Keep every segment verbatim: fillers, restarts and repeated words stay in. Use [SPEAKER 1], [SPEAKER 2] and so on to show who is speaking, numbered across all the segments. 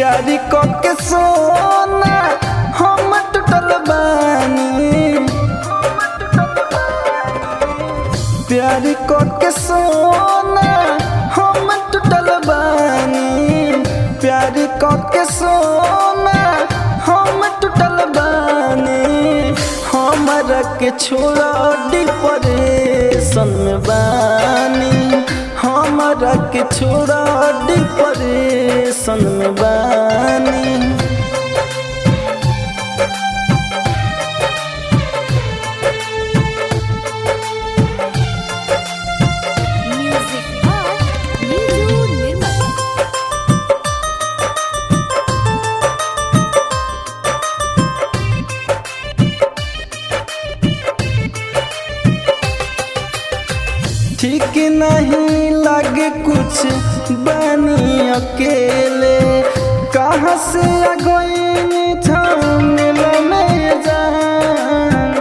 [SPEAKER 1] प्यारी को के सोना हम टूटल बानी, प्यारी को के सोना हम टूटल बानी, प्यारी को के सोना हम टूटल बानी। हमरा के छोड़ा डिप्रेशन में बानी, हमरा के छोड़ा डिप्रेशन में बानी। ठीक नहीं लगे कुछ बनी अकेले, कहाँ से आ गई झमेला में जान।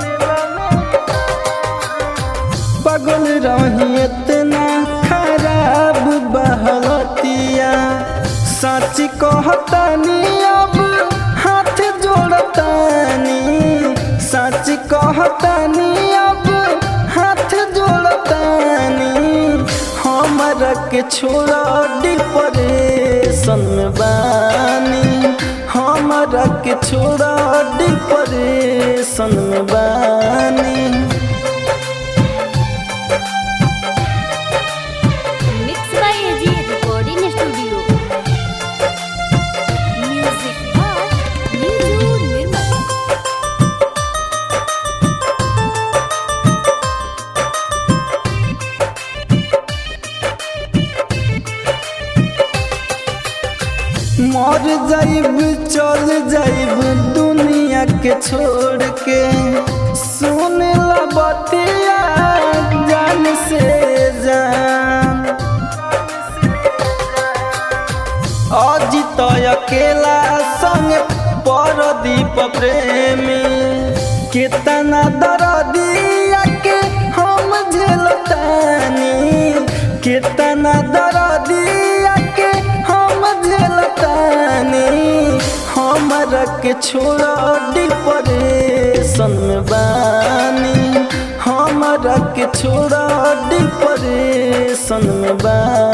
[SPEAKER 1] पागल रही इतना खराब बहतिया, सच कहतानी अब हाथ जोड़तानी, सच कहतानी अब हाथ जोड़तानी। हमरा के छोड़ा डिप्रेशन में बानी, हमरा के छोड़ा डिप्रेशन में बानी।
[SPEAKER 2] Mix by AG recording studio. Music by Neeju Nirmal.
[SPEAKER 1] मर जाइब चल जाइब दुनिया के छोड़ के, सुन ला बतिया जान से जान। अजित अकेला संग परदीप प्रेमी, कितना दर्दिया के हम झेलतानी, कितना दर्दिया के हम झेलतानी। हमरा के छोड़ा डिप्रेशन में बानी, हमरा के छोड़ा डिप्रेशन में बानी।